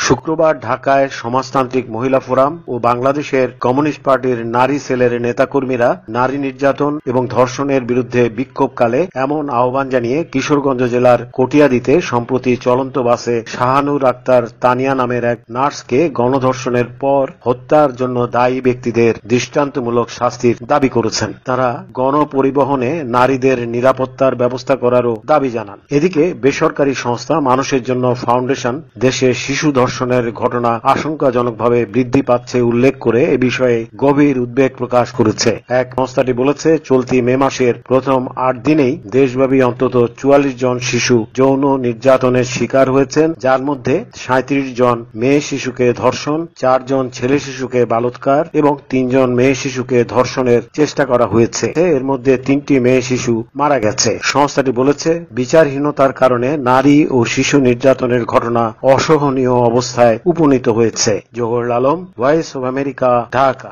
শুক্রবার ঢাকায় সমাজতান্ত্রিক মহিলা ফোরাম ও বাংলাদেশের কমিউনিস্ট পার্টির নারী সেলের নেতাকর্মীরা নারী নির্যাতন এবং ধর্ষণের বিরুদ্ধে বিক্ষোভকালে এমন আহ্বান জানিয়ে কিশোরগঞ্জ জেলার কটিয়াদীতে সম্প্রতি চলন্ত বাসে শাহানুর আক্তার তানিয়া নামের এক নার্সকে গণধর্ষণের পর হত্যার জন্য দায়ী ব্যক্তিদের দৃষ্টান্তমূলক শাস্তির দাবি করেছেন। তারা গণপরিবহনে নারীদের নিরাপত্তার ব্যবস্থা করারও দাবি জানান। এদিকে বেসরকারি সংস্থা মানুষের জন্য ফাউন্ডেশন দেশে শিশু ধর্ষণের ঘটনা আশঙ্কাজনকভাবে বৃদ্ধি পাচ্ছে উল্লেখ করে এ বিষয়ে গভীর উদ্বেগ প্রকাশ করেছে। এক সংস্থাটি বলেছে, চলতি মে মাসের প্রথম ৮ দিনেই দেশব্যাপী অন্তত ৪৪ জন শিশু যৌন নির্যাতনের শিকার হয়েছেন, যার মধ্যে ৩৭ জন মেয়ে শিশুকে ধর্ষণ, ৪ জন ছেলে শিশুকে বালৎকার এবং ৩ জন মেয়ে শিশুকে ধর্ষণের চেষ্টা করা হয়েছে। এর মধ্যে ৩টি মেয়ে শিশু মারা গেছে। সংস্থাটি বলেছে, বিচারহীনতার কারণে নারী ও শিশু নির্যাতনের ঘটনা অসহনীয় অবস্থায় উপনীত হয়েছে। Johar Alam, voice of America, Dhaka.